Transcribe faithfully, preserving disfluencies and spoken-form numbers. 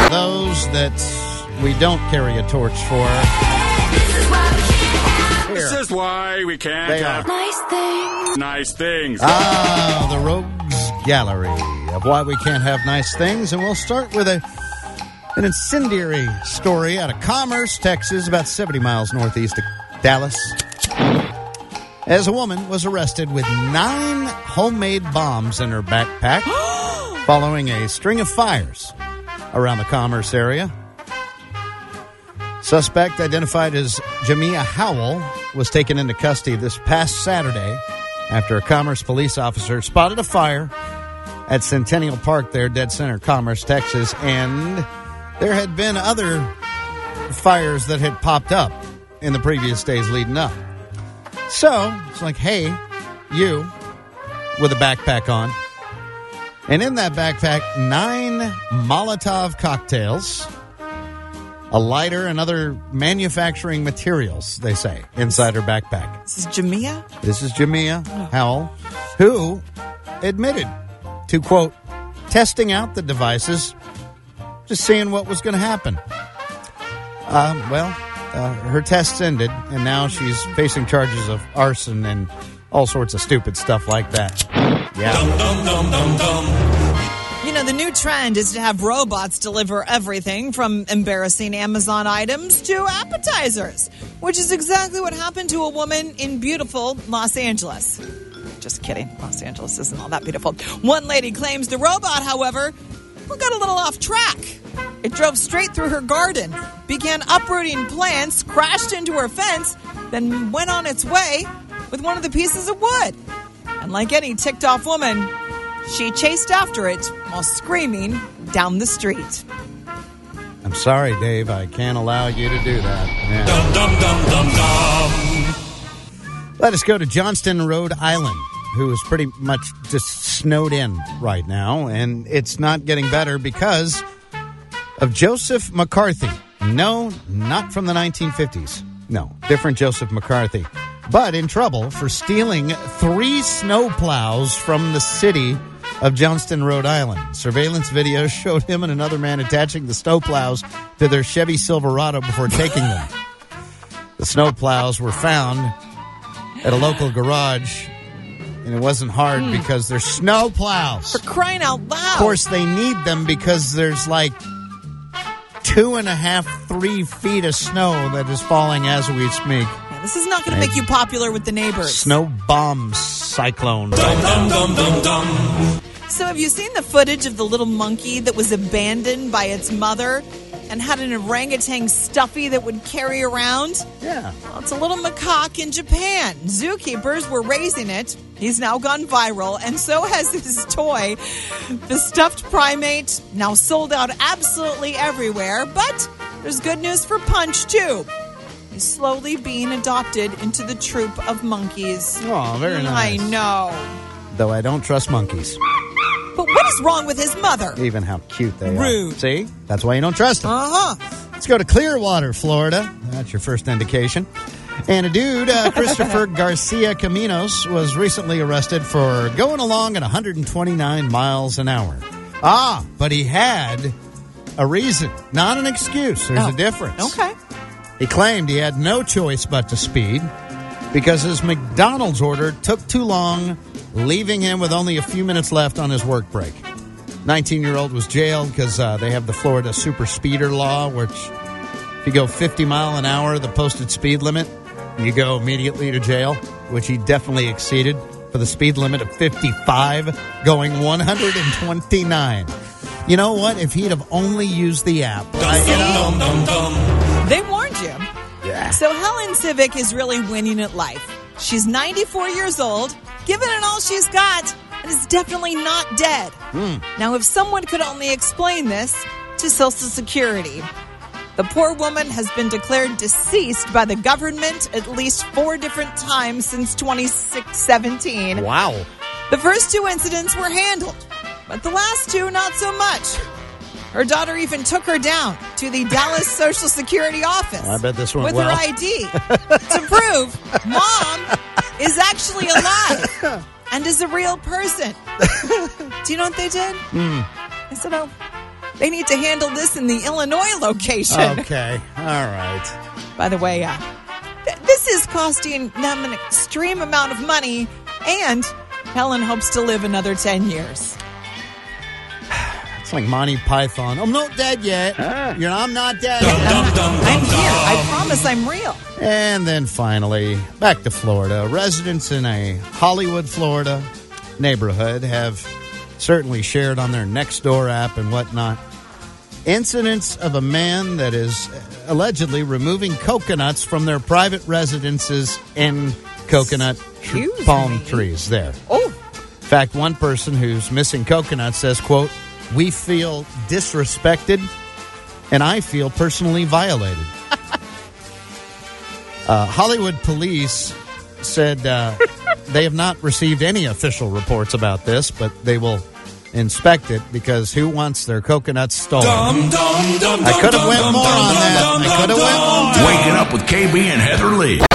those that we don't carry a torch for. This is why we can't They have are. Nice things. nice things. Ah, the Rogues Gallery of why we can't have nice things. And we'll start with a an incendiary story out of Commerce, Texas, about seventy miles northeast of Dallas. As a woman was arrested with nine homemade bombs in her backpack following a string of fires around the Commerce area. Suspect, identified as Jamia Howell, was taken into custody this past Saturday after a Commerce police officer spotted a fire at Centennial Park there, dead center, Commerce, Texas, and there had been other fires that had popped up in the previous days leading up. So, it's like, hey, you, with a backpack on, and in that backpack, nine Molotov cocktails, a lighter, and other manufacturing materials, they say, inside her backpack. This is Jamia? This is Jamia Howell, who admitted to, quote, testing out the devices, just seeing what was going to happen. Uh, well, uh, her tests ended, and now she's facing charges of arson and all sorts of stupid stuff like that. Yeah. Dum, dum, dum, dum, dum. You know, the new trend is to have robots deliver everything from embarrassing Amazon items to appetizers, which is exactly what happened to a woman in beautiful Los Angeles. Just kidding. Los Angeles isn't all that beautiful. One lady claims the robot, however, got a little off track. It drove straight through her garden, began uprooting plants, crashed into her fence, then went on its way with one of the pieces of wood. And like any ticked-off woman, she chased after it while screaming down the street. I'm sorry, Dave. I can't allow you to do that. Yeah. Dum, dum, dum, dum, dum. Let us go to Johnston, Rhode Island, who is pretty much just snowed in right now, and it's not getting better because of Joseph McCarthy. No, not from the nineteen fifties. No, different Joseph McCarthy. But in trouble for stealing three snowplows from the city of Johnston, Rhode Island. Surveillance video showed him and another man attaching the snowplows to their Chevy Silverado before taking them. The snowplows were found at a local garage, and it wasn't hard mm. because they're snowplows. For crying out loud. Of course, they need them because there's like two and a half, three feet of snow that is falling as we speak. Yeah, this is not going to make you popular with the neighbors. Snow bomb cyclone. Dum, dum, dum, dum, dum. So have you seen the footage of the little monkey that was abandoned by its mother and had an orangutan stuffy that would carry around? Yeah. Well, it's a little macaque in Japan. Zookeepers were raising it. He's now gone viral, and so has his toy. The stuffed primate now sold out absolutely everywhere, but there's good news for Punch, too. He's slowly being adopted into the troop of monkeys. Oh, very nice. I know. Though I don't trust monkeys. But what is wrong with his mother? Even how cute they Rude. are. See? That's why you don't trust them. Uh-huh. Let's go to Clearwater, Florida. That's your first indication. And a dude, uh, Christopher Garcia Caminos, was recently arrested for going along at one hundred twenty-nine miles an hour. Ah, but he had a reason, not an excuse. There's Oh. a difference. Okay. He claimed he had no choice but to speed because his McDonald's order took too long, leaving him with only a few minutes left on his work break. nineteen-year-old was jailed because uh, they have the Florida super speeder law, which if you go fifty mile an hour, the posted speed limit, you go immediately to jail, which he definitely exceeded for the speed limit of fifty-five, going one hundred twenty-nine. You know what? If he'd have only used the app. I, you know, Dum, dum, dum. They warned you. Yeah. So Helen Civic is really winning at life. She's ninety-four years old, giving it all she's got, and is definitely not dead. Mm. Now, if someone could only explain this to Social Security. The poor woman has been declared deceased by the government at least four different times since twenty seventeen. Wow. The first two incidents were handled, but the last two not so much. Her daughter even took her down to the Dallas Social Security office. I bet this went with well. her I D to prove Mom is actually alive and is a real person. Do you know what they did? Mm. I said, oh, They need to handle this in the Illinois location. Okay. All right. By the way, uh, th- this is costing them an extreme amount of money, and Helen hopes to live another ten years. It's like Monty Python. I'm not dead yet. Ah. You know, I'm not dead Dum, yet. dum, dum, I'm dum, here. I dum. promise I'm real. And then finally, back to Florida. Residents in a Hollywood, Florida neighborhood have certainly shared on their Nextdoor app and whatnot incidents of a man that is allegedly removing coconuts from their private residences in coconut tr- Excuse palm me. trees there. Oh, In fact, one person who's missing coconuts says, quote, "We feel disrespected and I feel personally violated." uh, Hollywood police said uh, they have not received any official reports about this, but they will inspect it because who wants their coconuts stolen? Dum, dum, dum, I dum, could have dum, went dum, more dum, on dum, that. dum, I could have dum, went dum. more. Waking up with K B and Heather Lee.